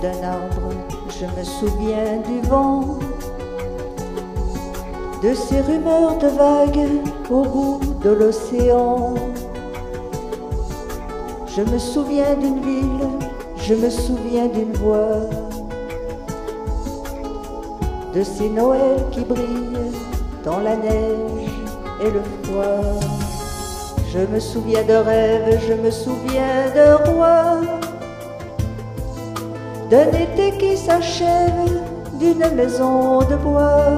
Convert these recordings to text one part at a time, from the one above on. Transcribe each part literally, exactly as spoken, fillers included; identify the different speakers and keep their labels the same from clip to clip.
Speaker 1: d'un arbre, je me souviens du vent, de ces rumeurs de vagues au bout de l'océan. Je me souviens d'une ville, je me souviens d'une voix, de ces Noëls qui brillent dans la neige et le froid. Je me souviens de rêves, je me souviens de rois, d'un été qui s'achève, d'une maison de bois.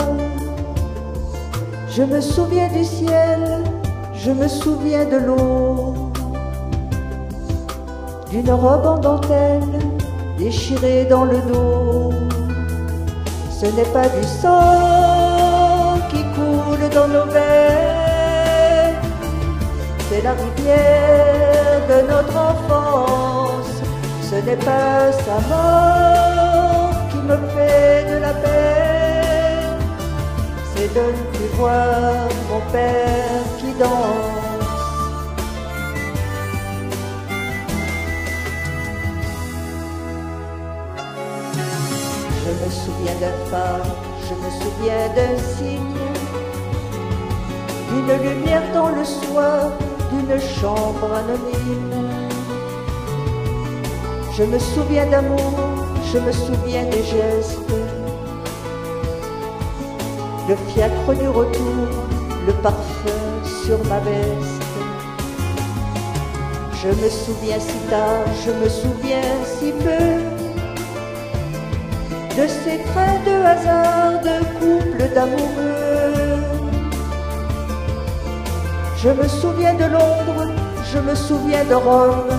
Speaker 1: Je me souviens du ciel, je me souviens de l'eau, d'une robe en dentelle déchirée dans le dos. Ce n'est pas du sang qui coule dans nos veines, c'est la rivière de notre enfance. Ce n'est pas sa mort qui me fait de la peine, c'est de ne plus voir mon père qui danse. Je me souviens d'un phare, je me souviens d'un signe, d'une lumière dans le soir, d'une chambre anonyme. Je me souviens d'amour, je me souviens des gestes, le fiacre du retour, le parfum sur ma veste. Je me souviens si tard, je me souviens si peu, de ces trains de hasard, de couples d'amoureux. Je me souviens de Londres, je me souviens de Rome,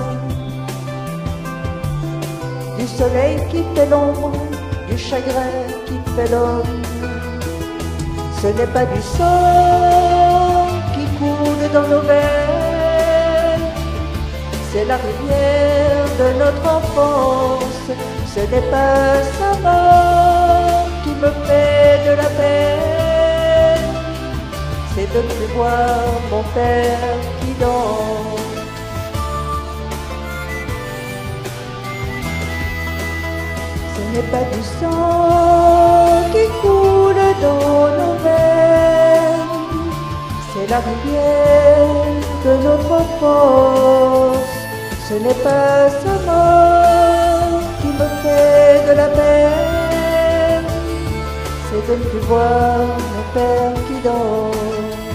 Speaker 1: du soleil qui fait l'ombre, du chagrin qui fait l'homme. Ce n'est pas du sang qui coule dans nos veines, c'est la rivière de notre enfance. Ce n'est pas sa mort qui me fait de la peine, c'est de ne plus voir mon père qui danse. Ce n'est pas du sang qui coule dans nos veines, c'est la rivière de notre enfance. Ce n'est pas sa mort qui me fait de la peine, c'est de ne plus voir mon père qui danse.